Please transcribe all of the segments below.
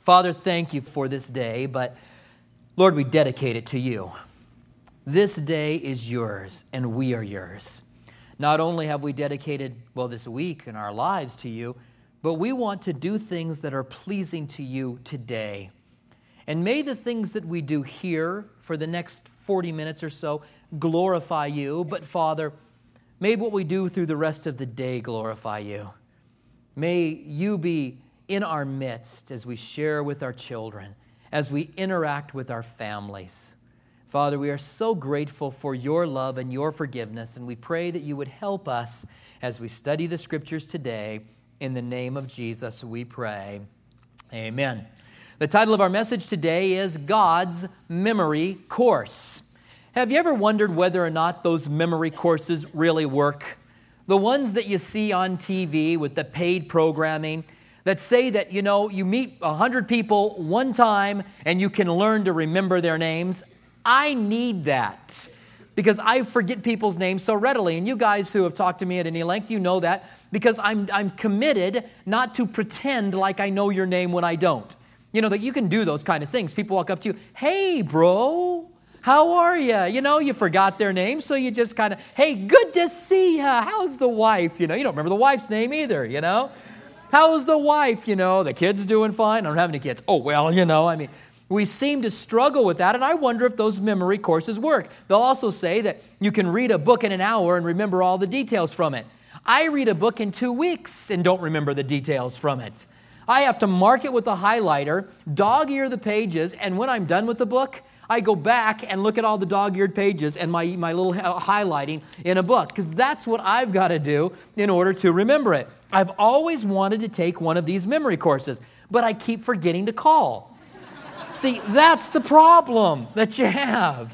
Father, thank you for this day, but Lord, we dedicate it to you. This day is yours, and we are yours. Not only have we dedicated, this week in our lives to you, but we want to do things that are pleasing to you today. And may the things that we do here for the next 40 minutes or so glorify you. But Father, may what we do through the rest of the day glorify you. May you be in our midst as we share with our children, as we interact with our families. Father, we are so grateful for your love and your forgiveness, and we pray that you would help us as we study the Scriptures today. In the name of Jesus, we pray. Amen. The title of our message today is God's Memory Course. Have you ever wondered whether or not those memory courses really work? The ones that you see on TV with the paid programming that say that, you meet 100 people one time and you can learn to remember their names. I need that because I forget people's names so readily. And you guys who have talked to me at any length, you know that because I'm committed not to pretend like I know your name when I don't. That you can do those kind of things. People walk up to you, hey, bro, how are you? You forgot their name, so you just kind of, hey, good to see you. How's the wife? You don't remember the wife's name either, How's the wife? The kid's doing fine. I don't have any kids. Oh, well, we seem to struggle with that, and I wonder if those memory courses work. They'll also say that you can read a book in an hour and remember all the details from it. I read a book in 2 weeks and don't remember the details from it. I have to mark it with a highlighter, dog-ear the pages, and when I'm done with the book, I go back and look at all the dog-eared pages and my little highlighting in a book, because that's what I've got to do in order to remember it. I've always wanted to take one of these memory courses, but I keep forgetting to call. See, that's the problem that you have.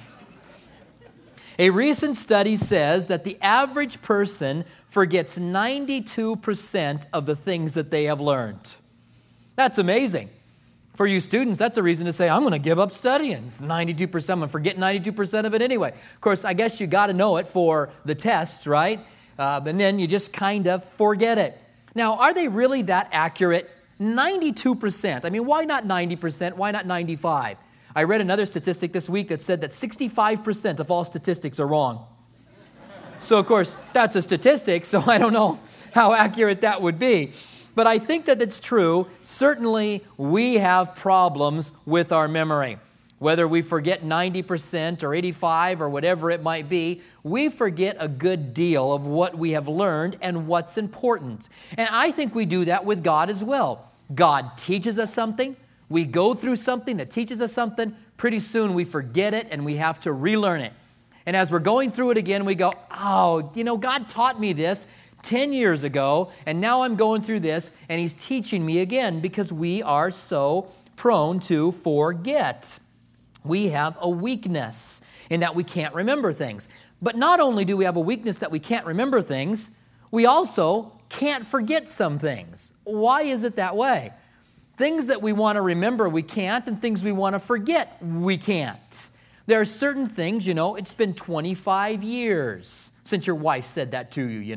A recent study says that the average person forgets 92% of the things that they have learned. That's amazing. For you students, that's a reason to say, I'm going to give up studying. 92%, I'm going to forget 92% of it anyway. Of course, I guess you got to know it for the test, right? And then you just kind of forget it. Now, are they really that accurate? 92%. I mean, why not 90%? Why not 95%? I read another statistic this week that said that 65% of all statistics are wrong. So, of course, that's a statistic, so I don't know how accurate that would be. But I think that it's true. Certainly, we have problems with our memory. Whether we forget 90% or 85% or whatever it might be, we forget a good deal of what we have learned and what's important. And I think we do that with God as well. God teaches us something. We go through something that teaches us something. Pretty soon we forget it and we have to relearn it. And as we're going through it again, we go, God taught me this 10 years ago, and now I'm going through this, and He's teaching me again, because we are so prone to forget. We have a weakness in that we can't remember things. But not only do we have a weakness that we can't remember things, we also can't forget some things. Why is it that way? Things that we want to remember, we can't, and things we want to forget, we can't. There are certain things, it's been 25 years since your wife said that to you,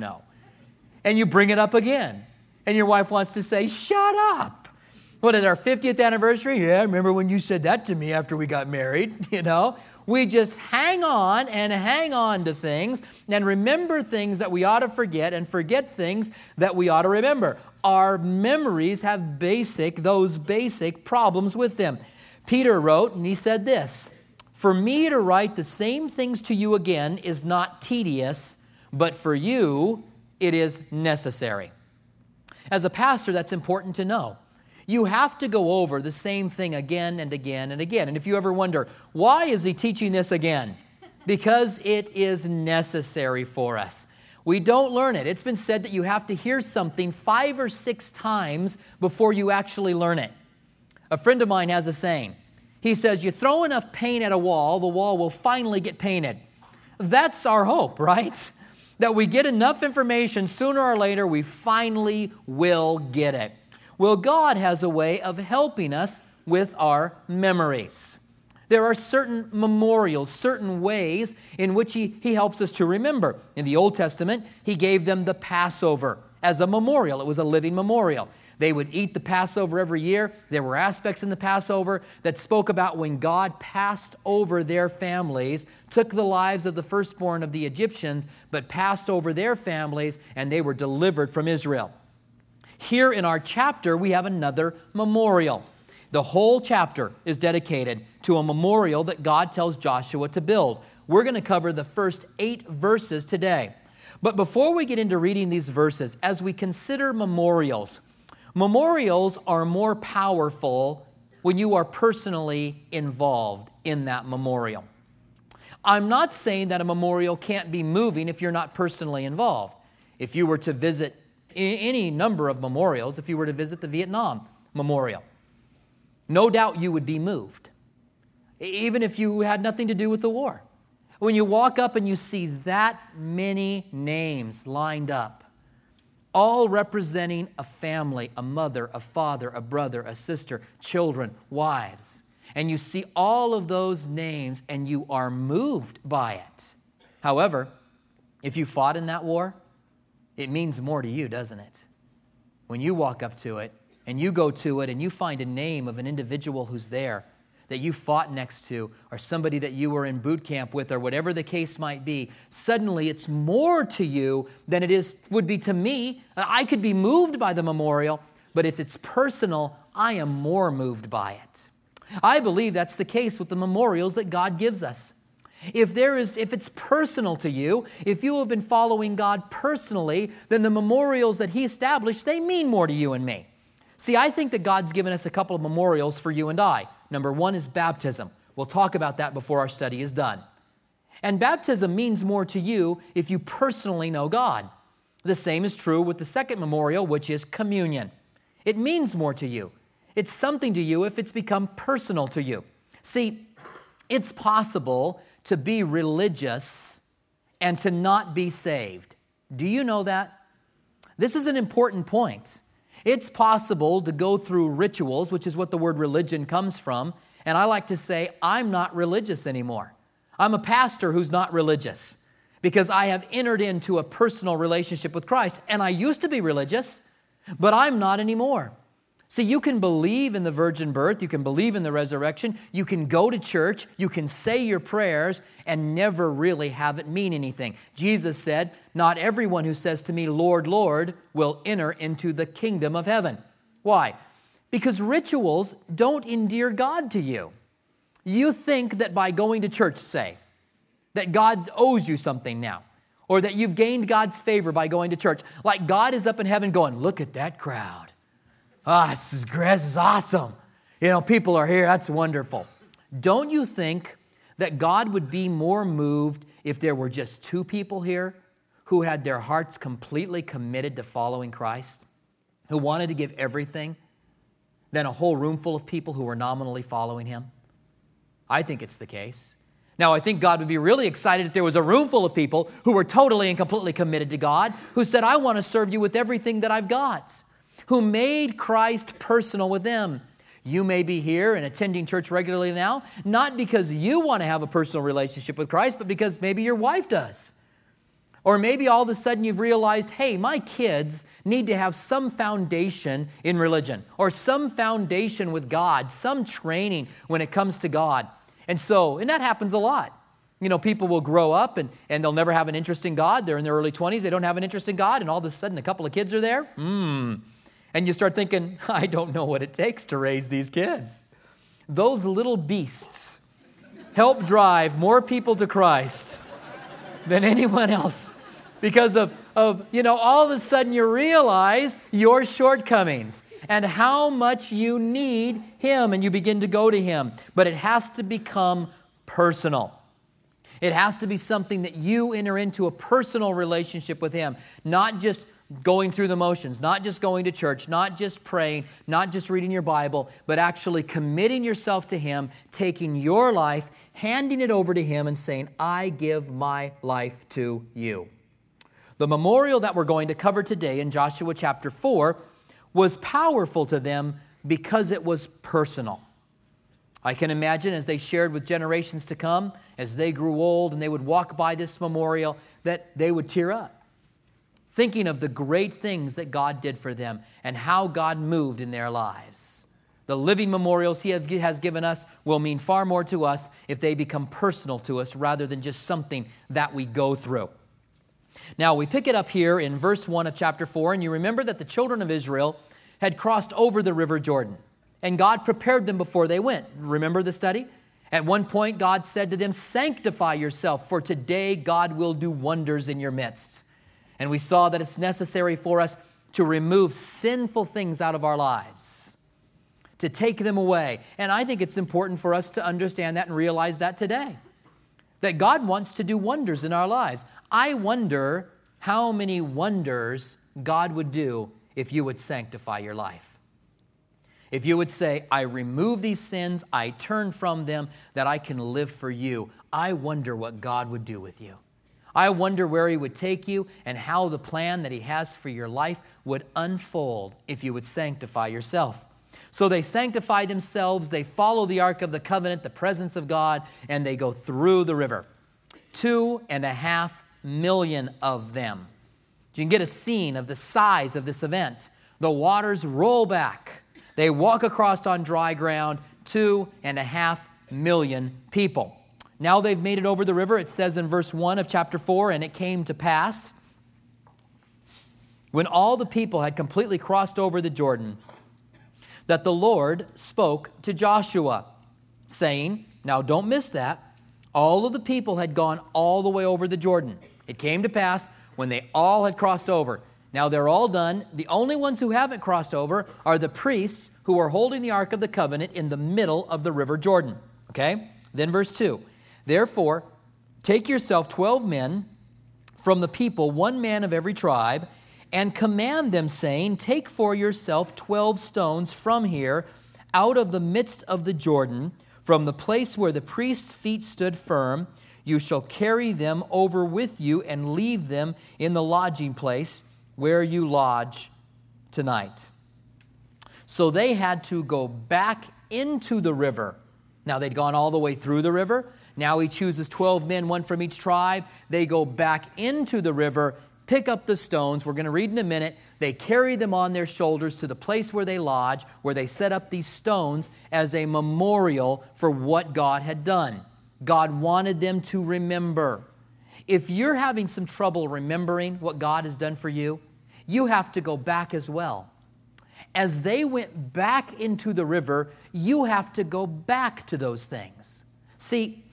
And you bring it up again. And your wife wants to say, shut up. What is our 50th anniversary? Yeah, I remember when you said that to me after we got married, We just hang on to things and remember things that we ought to forget and forget things that we ought to remember. Our memories have those basic problems with them. Peter wrote, and he said this, "For me to write the same things to you again is not tedious, but for you it is necessary." As a pastor, that's important to know. You have to go over the same thing again and again and again. And if you ever wonder, why is he teaching this again? Because it is necessary for us. We don't learn it. It's been said that you have to hear something 5 or 6 times before you actually learn it. A friend of mine has a saying. He says, you throw enough paint at a wall, the wall will finally get painted. That's our hope, right? That we get enough information, sooner or later, we finally will get it. Well, God has a way of helping us with our memories. There are certain memorials, certain ways in which He helps us to remember. In the Old Testament, He gave them the Passover as a memorial. It was a living memorial. They would eat the Passover every year. There were aspects in the Passover that spoke about when God passed over their families, took the lives of the firstborn of the Egyptians, but passed over their families, and they were delivered from Israel. Here in our chapter, we have another memorial. The whole chapter is dedicated to a memorial that God tells Joshua to build. We're going to cover the first 8 verses today. But before we get into reading these verses, as we consider memorials are more powerful when you are personally involved in that memorial. I'm not saying that a memorial can't be moving if you're not personally involved. If you were to visit any number of memorials, if you were to visit the Vietnam Memorial, no doubt you would be moved, even if you had nothing to do with the war. When you walk up and you see that many names lined up, all representing a family, a mother, a father, a brother, a sister, children, wives, and you see all of those names and you are moved by it. However, if you fought in that war, it means more to you, doesn't it? When you walk up to it and you go to it and you find a name of an individual who's there that you fought next to, or somebody that you were in boot camp with, or whatever the case might be, suddenly it's more to you than would be to me. I could be moved by the memorial, but if it's personal, I am more moved by it. I believe that's the case with the memorials that God gives us. If it's personal to you, if you have been following God personally, then the memorials that He established, they mean more to you and me. See, I think that God's given us a couple of memorials for you and I. Number one is baptism. We'll talk about that before our study is done. And baptism means more to you if you personally know God. The same is true with the second memorial, which is communion. It means more to you. It's something to you if it's become personal to you. See, it's possible to be religious and to not be saved. Do you know that? This is an important point. It's possible to go through rituals, which is what the word religion comes from, and I like to say, I'm not religious anymore. I'm a pastor who's not religious because I have entered into a personal relationship with Christ, and I used to be religious, but I'm not anymore. See, you can believe in the virgin birth, you can believe in the resurrection, you can go to church, you can say your prayers, and never really have it mean anything. Jesus said, "Not everyone who says to me, 'Lord, Lord,' will enter into the kingdom of heaven." Why? Because rituals don't endear God to you. You think that by going to church, say, that God owes you something now, or that you've gained God's favor by going to church. Like God is up in heaven going, "Look at that crowd. This is awesome. People are here. That's wonderful." Don't you think that God would be more moved if there were just 2 people here who had their hearts completely committed to following Christ, who wanted to give everything, than a whole room full of people who were nominally following Him? I think it's the case. Now, I think God would be really excited if there was a room full of people who were totally and completely committed to God, who said, "I want to serve you with everything that I've got," who made Christ personal with them. You may be here and attending church regularly now, not because you want to have a personal relationship with Christ, but because maybe your wife does. Or maybe all of a sudden you've realized, hey, my kids need to have some foundation in religion, or some foundation with God, some training when it comes to God. And that happens a lot. People will grow up and they'll never have an interest in God. They're in their early 20s, they don't have an interest in God, and all of a sudden a couple of kids are there. And you start thinking, I don't know what it takes to raise these kids. Those little beasts help drive more people to Christ than anyone else. Because of all of a sudden you realize your shortcomings and how much you need Him, and you begin to go to Him. But it has to become personal. It has to be something that you enter into a personal relationship with Him, not just going through the motions, not just going to church, not just praying, not just reading your Bible, but actually committing yourself to Him, taking your life, handing it over to Him and saying, "I give my life to you." The memorial that we're going to cover today in Joshua chapter 4 was powerful to them because it was personal. I can imagine as they shared with generations to come, as they grew old and they would walk by this memorial, that they would tear up. thinking of the great things that God did for them and how God moved in their lives. The living memorials He has given us will mean far more to us if they become personal to us rather than just something that we go through. Now, we pick it up here in verse 1 of chapter 4, and you remember that the children of Israel had crossed over the river Jordan, and God prepared them before they went. Remember the study? At one point, God said to them, "Sanctify yourself, for today God will do wonders in your midst." And we saw that it's necessary for us to remove sinful things out of our lives, to take them away. And I think it's important for us to understand that and realize that today, that God wants to do wonders in our lives. I wonder how many wonders God would do if you would sanctify your life. If you would say, "I remove these sins, I turn from them, that I can live for you." I wonder what God would do with you. I wonder where He would take you and how the plan that He has for your life would unfold if you would sanctify yourself. So they sanctify themselves, they follow the Ark of the Covenant, the presence of God, and they go through the river. 2.5 million of them. You can get a scene of the size of this event. The waters roll back. They walk across on dry ground, 2.5 million people. Now they've made it over the river. It says in verse 1 of chapter 4, "And it came to pass, when all the people had completely crossed over the Jordan, that the Lord spoke to Joshua, saying," now don't miss that, all of the people had gone all the way over the Jordan. It came to pass when they all had crossed over. Now they're all done. The only ones who haven't crossed over are the priests who are holding the Ark of the Covenant in the middle of the river Jordan. Okay? Then verse 2. "Therefore, take yourself 12 men from the people, 1 man of every tribe, and command them, saying, Take for yourself 12 stones from here, out of the midst of the Jordan, from the place where the priest's feet stood firm. You shall carry them over with you and leave them in the lodging place where you lodge tonight." So they had to go back into the river. Now they'd gone all the way through the river. Now He chooses 12 men, 1 from each tribe. They go back into the river, pick up the stones. We're going to read in a minute. They carry them on their shoulders to the place where they lodge, where they set up these stones as a memorial for what God had done. God wanted them to remember. If you're having some trouble remembering what God has done for you, you have to go back as well. As they went back into the river, you have to go back to those things. See,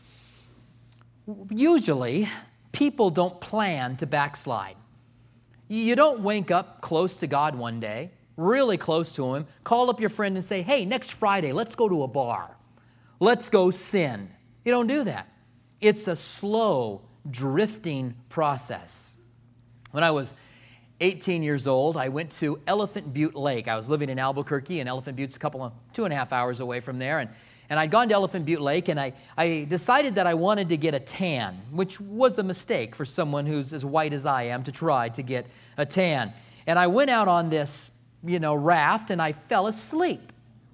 usually people don't plan to backslide. You don't wake up close to God one day, really close to Him, call up your friend and say, "Hey, next Friday, let's go to a bar. Let's go sin." You don't do that. It's a slow, drifting process. When I was 18 years old, I went to Elephant Butte Lake. I was living in Albuquerque, and Elephant Butte's 2.5 hours away from there. And I'd gone to Elephant Butte Lake, and I decided that I wanted to get a tan, which was a mistake for someone who's as white as I am to try to get a tan. And I went out on this, raft, and I fell asleep.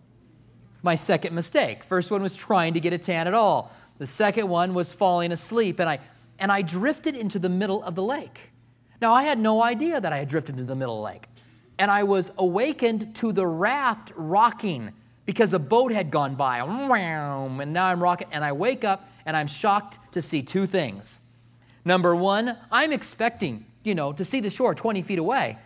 My second mistake. First one was trying to get a tan at all. The second one was falling asleep, and I drifted into the middle of the lake. Now, I had no idea that I had drifted into the middle of the lake. And I was awakened to the raft rocking because a boat had gone by. And now I'm rocking. And I wake up, and I'm shocked to see 2 things. Number 1, I'm expecting, to see the shore 20 feet away.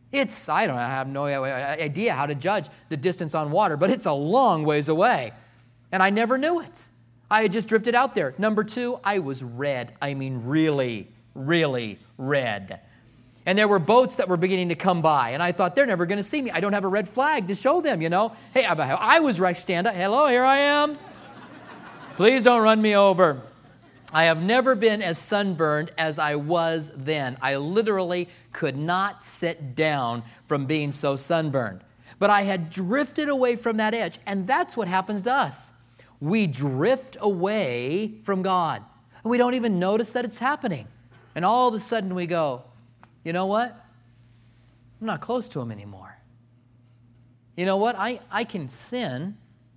I have no idea how to judge the distance on water, but it's a long ways away. And I never knew it. I had just drifted out there. Number 2, I was red. I mean, really, really red. And there were boats that were beginning to come by, and I thought, they're never going to see me. I don't have a red flag to show them, Hey, I was right. Stand up. Hello, here I am. Please don't run me over. I have never been as sunburned as I was then. I literally could not sit down from being so sunburned. But I had drifted away from that edge, and that's what happens to us. We drift away from God, and we don't even notice that it's happening. And all of a sudden we go, you know what? I'm not close to Him anymore. You know what? I can sin,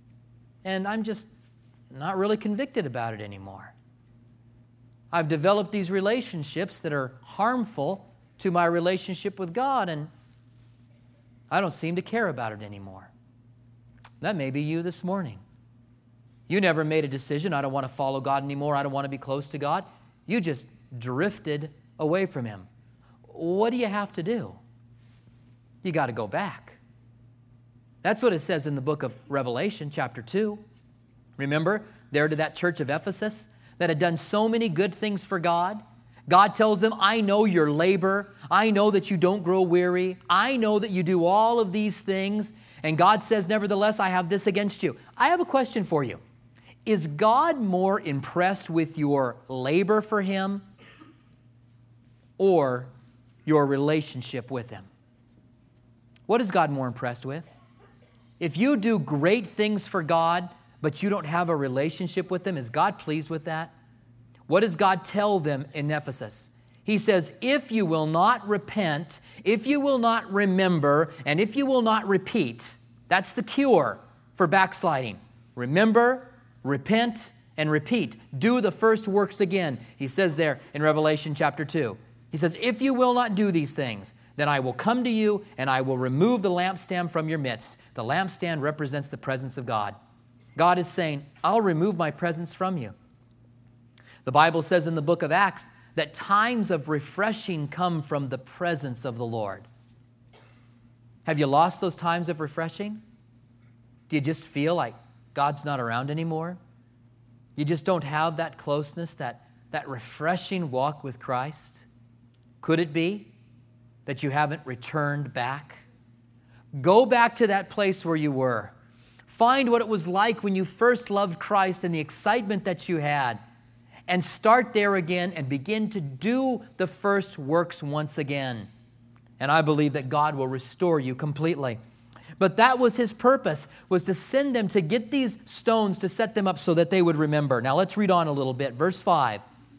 and I'm just not really convicted about it anymore. I've developed these relationships that are harmful, to my relationship with God, and I don't seem to care about it anymore. That may be you this morning. You never made a decision, I don't want to follow God anymore, I don't want to be close to God. You just drifted away from Him. What do you have to do? You got to go back. That's what it says in the book of Revelation, chapter 2. Remember, there to that church of Ephesus that had done so many good things for God. God tells them, I know your labor. I know that you don't grow weary. I know that you do all of these things. And God says, nevertheless, I have this against you. I have a question for you. Is God more impressed with your labor for Him or your relationship with Him? What is God more impressed with? If you do great things for God, but you don't have a relationship with Him, is God pleased with that? What does God tell them in Ephesus? He says, if you will not repent, if you will not remember, and if you will not repeat, that's the cure for backsliding. Remember, repent, and repeat. Do the first works again. He says there in Revelation chapter 2. He says, if you will not do these things, then I will come to you and I will remove the lampstand from your midst. The lampstand represents the presence of God. God is saying, I'll remove my presence from you. The Bible says in the book of Acts that times of refreshing come from the presence of the Lord. Have you lost those times of refreshing? Do you just feel like God's not around anymore? You just don't have that closeness, that refreshing walk with Christ? Could it be that you haven't returned back? Go back to that place where you were. Find what it was like when you first loved Christ and the excitement that you had. And start there again and begin to do the first works once again. And I believe that God will restore you completely. But that was His purpose, was to send them to get these stones to set them up so that they would remember. Now let's read on a little bit. Verse 5.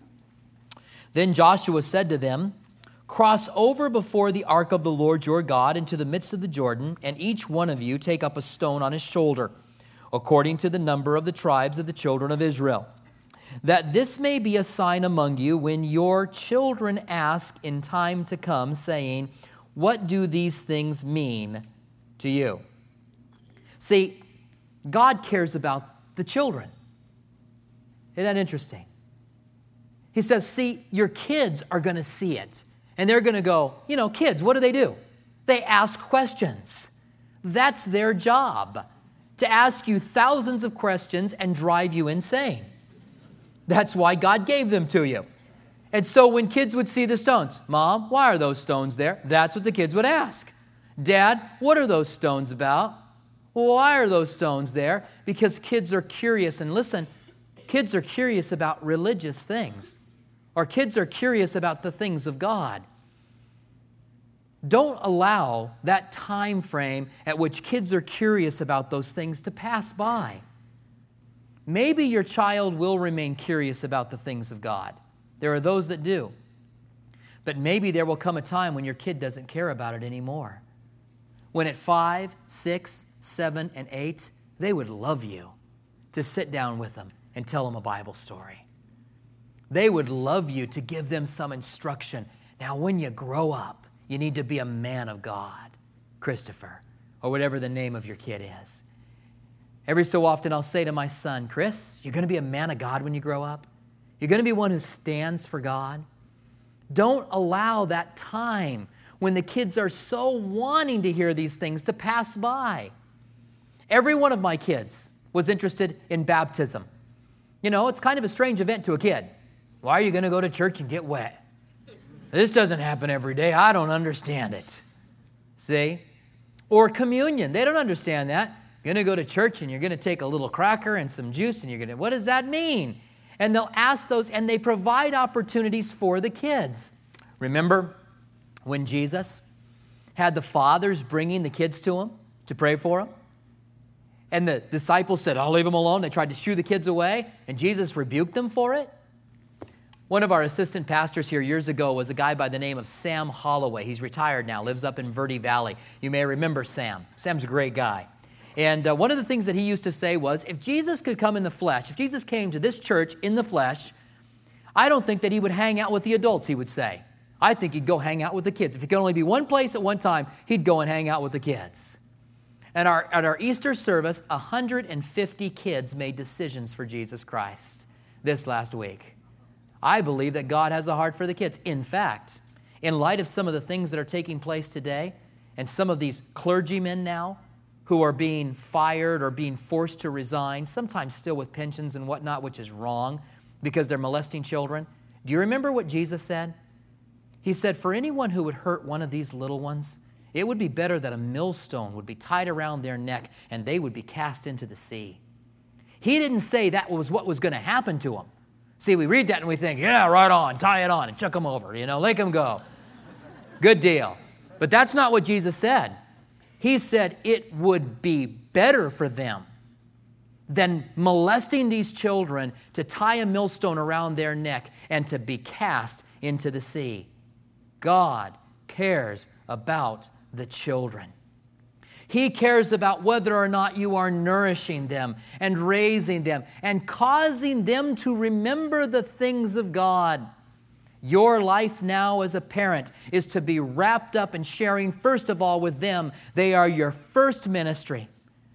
Then Joshua said to them, cross over before the ark of the Lord your God into the midst of the Jordan, and each one of you take up a stone on his shoulder, according to the number of the tribes of the children of Israel, that this may be a sign among you when your children ask in time to come, saying, what do these things mean to you? See, God cares about the children. Isn't that interesting? He says, see, your kids are going to see it. And they're going to go, kids, what do? They ask questions. That's their job, to ask you thousands of questions and drive you insane. That's why God gave them to you. And so when kids would see the stones, Mom, why are those stones there? That's what the kids would ask. Dad, what are those stones about? Why are those stones there? Because kids are curious. And listen, kids are curious about religious things. Or kids are curious about the things of God. Don't allow that time frame at which kids are curious about those things to pass by. Maybe your child will remain curious about the things of God. There are those that do. But maybe there will come a time when your kid doesn't care about it anymore. When at 5, 6, 7, and 8, they would love you to sit down with them and tell them a Bible story. They would love you to give them some instruction. Now, when you grow up, you need to be a man of God, Christopher, or whatever the name of your kid is. Every so often I'll say to my son, Chris, you're going to be a man of God when you grow up. You're going to be one who stands for God. Don't allow that time when the kids are so wanting to hear these things to pass by. Every one of my kids was interested in baptism. It's kind of a strange event to a kid. Why are you going to go to church and get wet? This doesn't happen every day. I don't understand it. See? Or communion. They don't understand that. You're going to go to church and you're going to take a little cracker and some juice and you're going to, what does that mean? And they'll ask those, and they provide opportunities for the kids. Remember when Jesus had the fathers bringing the kids to him to pray for them? And the disciples said, I'll leave them alone. They tried to shoo the kids away, and Jesus rebuked them for it. One of our assistant pastors here years ago was a guy by the name of Sam Holloway. He's retired now, lives up in Verde Valley. You may remember Sam. Sam's a great guy. And one of the things that he used to say was, if Jesus could come in the flesh, if Jesus came to this church in the flesh, I don't think that he would hang out with the adults, he would say. I think he'd go hang out with the kids. If he could only be one place at one time, he'd go and hang out with the kids. At our Easter service, 150 kids made decisions for Jesus Christ this last week. I believe that God has a heart for the kids. In fact, in light of some of the things that are taking place today, and some of these clergymen now who are being fired or being forced to resign, sometimes still with pensions and whatnot, which is wrong because they're molesting children. Do you remember what Jesus said? He said, for anyone who would hurt one of these little ones, it would be better that a millstone would be tied around their neck and they would be cast into the sea. He didn't say that was what was going to happen to them. See, we read that and we think, yeah, right on, tie it on and chuck them over, let them go. Good deal. But that's not what Jesus said. He said it would be better for them than molesting these children to tie a millstone around their neck and to be cast into the sea. God cares about the children. He cares about whether or not you are nourishing them and raising them and causing them to remember the things of God. Your life now as a parent is to be wrapped up in sharing, first of all, with them. They are your first ministry.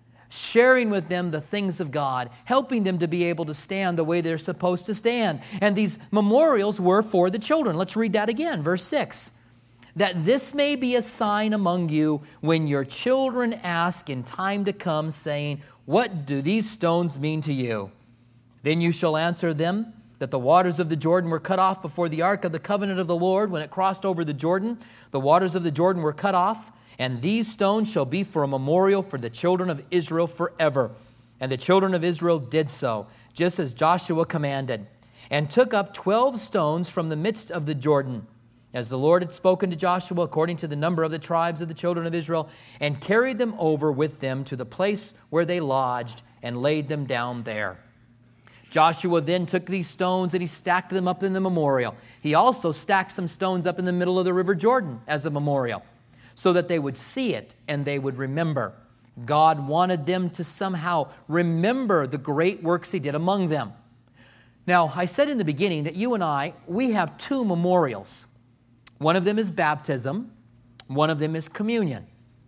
Sharing with them the things of God, helping them to be able to stand the way they're supposed to stand. And these memorials were for the children. Let's read that again, verse 6. That this may be a sign among you when your children ask in time to come, saying, what do these stones mean to you? Then you shall answer them that the waters of the Jordan were cut off before the ark of the covenant of the Lord. When it crossed over the Jordan, the waters of the Jordan were cut off, and these stones shall be for a memorial for the children of Israel forever. And the children of Israel did so, just as Joshua commanded, and took up 12 stones from the midst of the Jordan, as the Lord had spoken to Joshua according to the number of the tribes of the children of Israel, and carried them over with them to the place where they lodged, and laid them down there. Joshua then took these stones and he stacked them up in the memorial. He also stacked some stones up in the middle of the river Jordan as a memorial, so that they would see it and they would remember. God wanted them to somehow remember the great works he did among them. Now, I said in the beginning that you and I, we have two memorials. One of them is baptism. One of them is communion.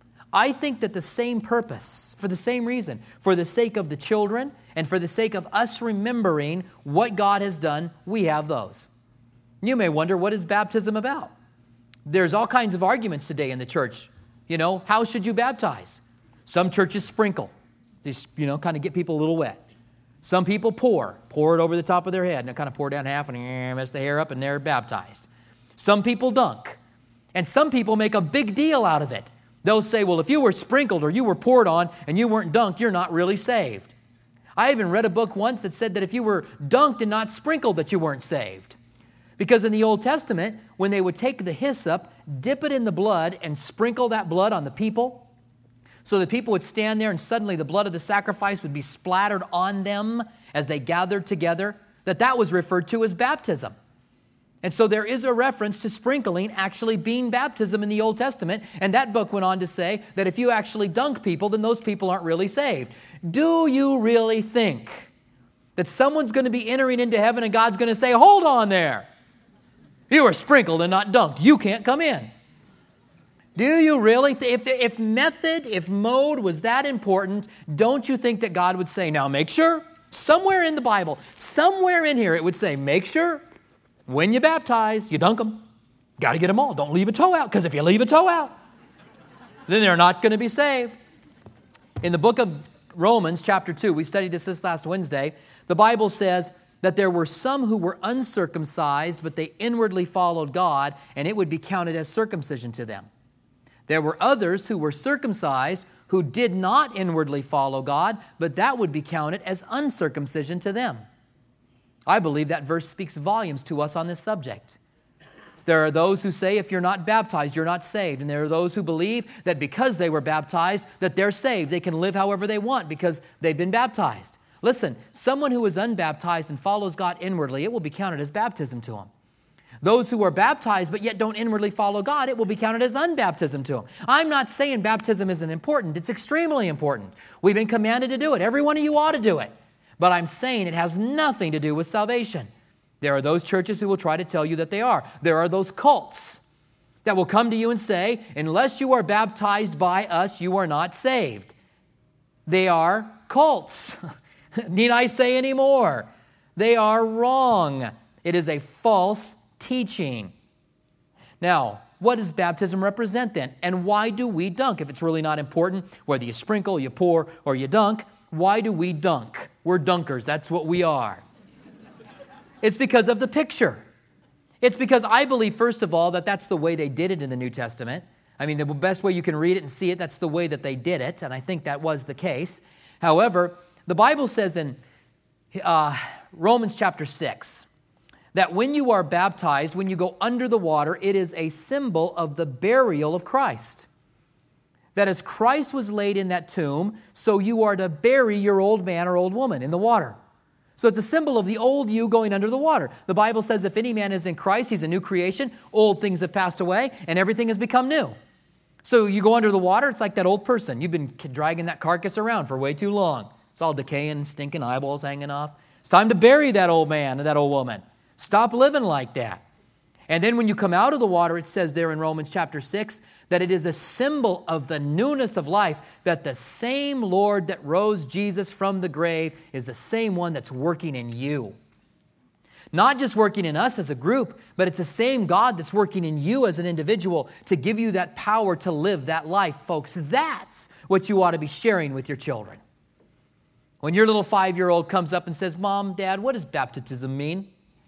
I think that the same purpose, for the same reason, for the sake of the children and for the sake of us remembering what God has done, we have those. You may wonder, what is baptism about? There's all kinds of arguments today in the church. How should you baptize? Some churches sprinkle. Just, kind of get people a little wet. Some people pour it over the top of their head, and it kind of pour down half and mess the hair up, and they're baptized. Some people dunk. And some people make a big deal out of it. They'll say, well, if you were sprinkled or you were poured on and you weren't dunked, you're not really saved. I even read a book once that said that if you were dunked and not sprinkled, that you weren't saved. Because in the Old Testament, when they would take the hyssop, dip it in the blood, and sprinkle that blood on the people, so the people would stand there and suddenly the blood of the sacrifice would be splattered on them as they gathered together, that was referred to as baptism. And so there is a reference to sprinkling actually being baptism in the Old Testament, and that book went on to say that if you actually dunk people, then those people aren't really saved. Do you really think that someone's going to be entering into heaven and God's going to say, hold on there, you were sprinkled and not dunked, you can't come in? Do you really? If mode was that important, don't you think that God would say, now make sure, somewhere in the Bible, somewhere in here, it would say, make sure, when you baptize, you dunk them. Got to get them all. Don't leave a toe out, because if you leave a toe out, then they're not going to be saved. In the book of Romans, chapter 2, we studied this last Wednesday, the Bible says that there were some who were uncircumcised, but they inwardly followed God, and it would be counted as circumcision to them. There were others who were circumcised who did not inwardly follow God, but that would be counted as uncircumcision to them. I believe that verse speaks volumes to us on this subject. There are those who say if you're not baptized, you're not saved. And there are those who believe that because they were baptized, that they're saved. They can live however they want because they've been baptized. Listen, someone who is unbaptized and follows God inwardly, it will be counted as baptism to him. Those who are baptized but yet don't inwardly follow God, it will be counted as unbaptism to them. I'm not saying baptism isn't important. It's extremely important. We've been commanded to do it. Every one of you ought to do it. But I'm saying it has nothing to do with salvation. There are those churches who will try to tell you that they are. There are those cults that will come to you and say, unless you are baptized by us, you are not saved. They are cults. Need I say any more? They are wrong. It is a false teaching. Now, what does baptism represent then? And why do we dunk? If it's really not important, whether you sprinkle, you pour, or you dunk, why do we dunk? We're dunkers. That's what we are. It's because of the picture. It's because I believe, first of all, that that's the way they did it in the New Testament. I mean, the best way you can read it and see it, that's the way that they did it, and I think that was the case. However, the Bible says in Romans chapter 6 that when you are baptized, when you go under the water, it is a symbol of the burial of Christ. That as Christ was laid in that tomb, so you are to bury your old man or old woman in the water. So it's a symbol of the old you going under the water. The Bible says if any man is in Christ, he's a new creation. Old things have passed away, and everything has become new. So you go under the water, it's like that old person. You've been dragging that carcass around for way too long. It's all decaying, stinking, eyeballs hanging off. It's time to bury that old man and that old woman. Stop living like that. And then when you come out of the water, it says there in Romans chapter 6 that it is a symbol of the newness of life, that the same Lord that rose Jesus from the grave is the same one that's working in you. Not just working in us as a group, but it's the same God that's working in you as an individual to give you that power to live that life, folks. That's what you ought to be sharing with your children. When your little 5-year-old comes up and says, Mom, Dad, what does baptism mean?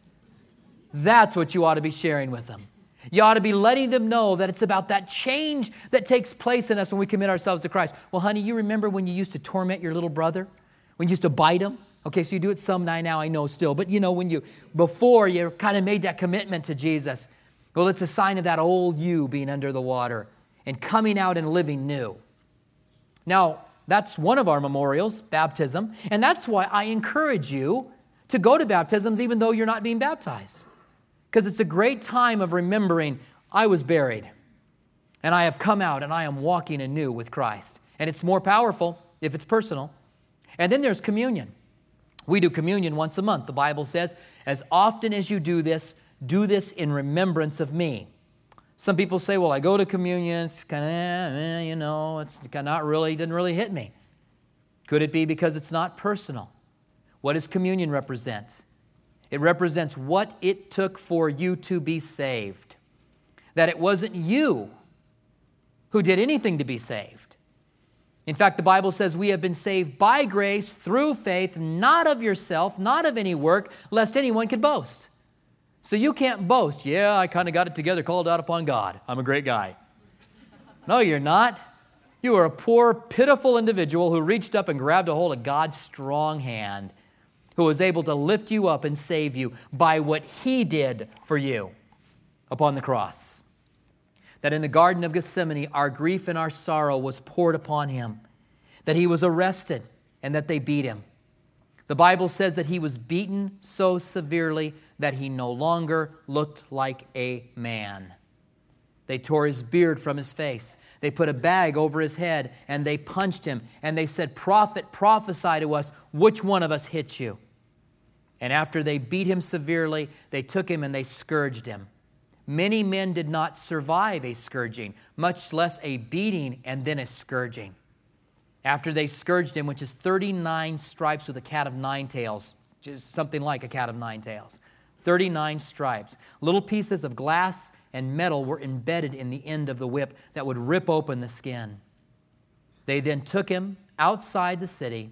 That's what you ought to be sharing with them. You ought to be letting them know that it's about that change that takes place in us when we commit ourselves to Christ. Well, honey, you remember when you used to torment your little brother? When you used to bite him? Okay, so you do it some now, I know still. But before you kind of made that commitment to Jesus. Well, it's a sign of that old you being under the water and coming out and living new. Now, that's one of our memorials, baptism. And that's why I encourage you to go to baptisms even though you're not being baptized. Because it's a great time of remembering, I was buried, and I have come out, and I am walking anew with Christ. And it's more powerful if it's personal. And then there's communion. We do communion once a month. The Bible says, as often as you do this in remembrance of me. Some people say, well, I go to communion, it's kind of, it's not really, doesn't really hit me. Could it be because it's not personal? What does communion represent? It represents what it took for you to be saved. That it wasn't you who did anything to be saved. In fact, the Bible says we have been saved by grace through faith, not of yourself, not of any work, lest anyone could boast. So you can't boast. Yeah, I kind of got it together, called out upon God. I'm a great guy. No, you're not. You are a poor, pitiful individual who reached up and grabbed a hold of God's strong hand, who was able to lift you up and save you by what He did for you upon the cross. That in the Garden of Gethsemane, our grief and our sorrow was poured upon Him. That He was arrested and that they beat Him. The Bible says that He was beaten so severely that He no longer looked like a man. They tore His beard from His face. They put a bag over His head and they punched Him. And they said, Prophet, prophesy to us, which one of us hit you? And after they beat Him severely, they took Him and they scourged Him. Many men did not survive a scourging, much less a beating and then a scourging. After they scourged Him, which is 39 stripes with a cat of 9 tails, which is something like a cat of 9 tails. 39 stripes. Little pieces of glass and metal were embedded in the end of the whip that would rip open the skin. They then took Him outside the city.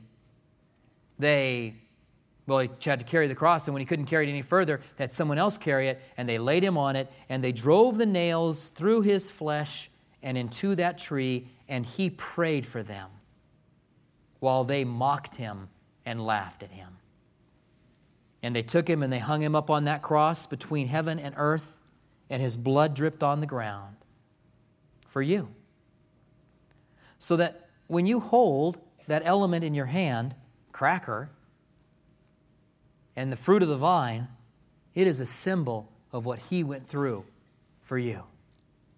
He had to carry the cross, and when he couldn't carry it any further, they had someone else carry it, and they laid Him on it, and they drove the nails through His flesh and into that tree, and He prayed for them while they mocked Him and laughed at Him. And they took Him and they hung Him up on that cross between heaven and earth, and His blood dripped on the ground for you. So that when you hold that element in your hand, cracker, and the fruit of the vine, it is a symbol of what He went through for you.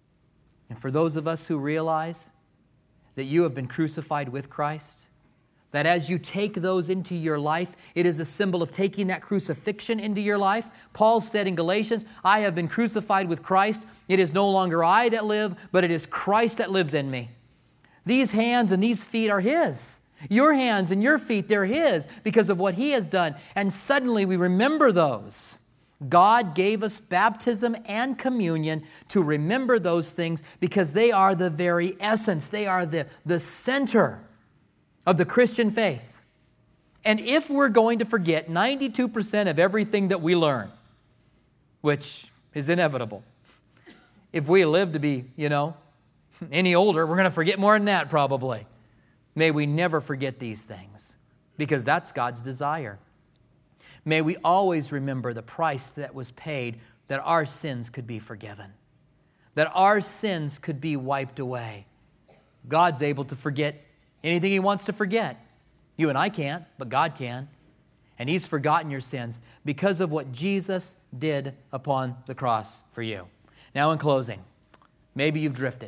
And for those of us who realize that you have been crucified with Christ, that as you take those into your life, it is a symbol of taking that crucifixion into your life. Paul said in Galatians, I have been crucified with Christ. It is no longer I that live, but it is Christ that lives in me. These hands and these feet are His. Your hands and your feet, they're His because of what He has done. And suddenly we remember those. God gave us baptism and communion to remember those things because they are the very essence. They are the center of the Christian faith. And if we're going to forget 92% of everything that we learn, which is inevitable, if we live to be, any older, we're going to forget more than that probably. May we never forget these things because that's God's desire. May we always remember the price that was paid that our sins could be forgiven, that our sins could be wiped away. God's able to forget anything He wants to forget. You and I can't, but God can. And He's forgotten your sins because of what Jesus did upon the cross for you. Now in closing, maybe you've drifted.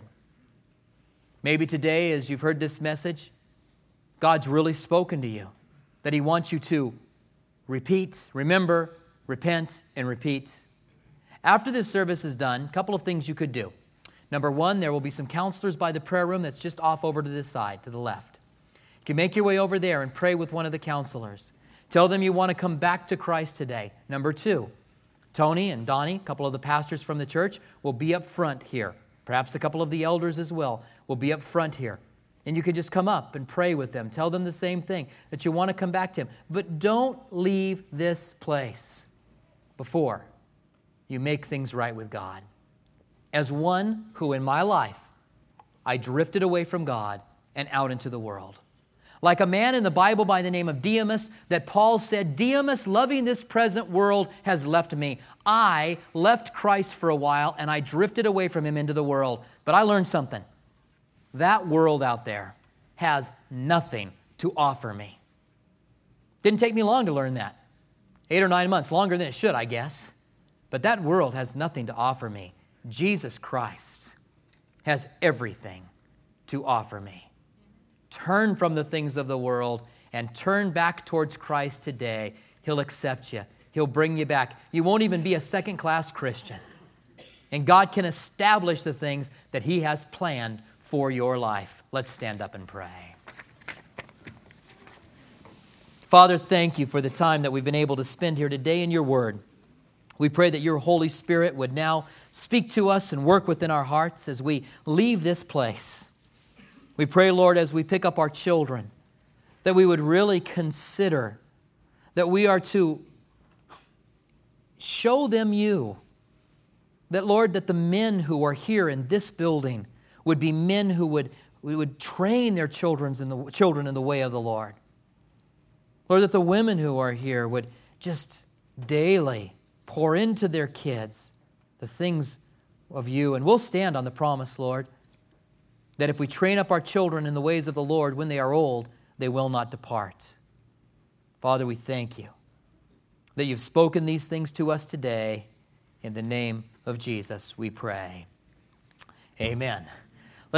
Maybe today as you've heard this message, God's really spoken to you, that He wants you to repeat, remember, repent, and repeat. After this service is done, a couple of things you could do. Number one, there will be some counselors by the prayer room that's just off over to this side, to the left. You can make your way over there and pray with one of the counselors. Tell them you want to come back to Christ today. Number two, Tony and Donnie, a couple of the pastors from the church, will be up front here. Perhaps a couple of the elders as well will be up front here. And you can just come up and pray with them. Tell them the same thing, that you want to come back to Him. But don't leave this place before you make things right with God. As one who in my life, I drifted away from God and out into the world. Like a man in the Bible by the name of Demas, that Paul said, Demas, loving this present world, has left me. I left Christ for a while and I drifted away from Him into the world. But I learned something. That world out there has nothing to offer me. Didn't take me long to learn that. 8 or 9 months, longer than it should, I guess. But that world has nothing to offer me. Jesus Christ has everything to offer me. Turn from the things of the world and turn back towards Christ today. He'll accept you. He'll bring you back. You won't even be a second-class Christian. And God can establish the things that He has planned for your life. Let's stand up and pray. Father, thank You for the time that we've been able to spend here today in Your Word. We pray that Your Holy Spirit would now speak to us and work within our hearts as we leave this place. We pray, Lord, as we pick up our children, that we would really consider that we are to show them You. That, Lord, that the men who are here in this building would be men who would train their children in the way of the Lord. Lord, that the women who are here would just daily pour into their kids the things of You. And we'll stand on the promise, Lord, that if we train up our children in the ways of the Lord, when they are old, they will not depart. Father, we thank You that You've spoken these things to us today. In the name of Jesus, we pray. Amen.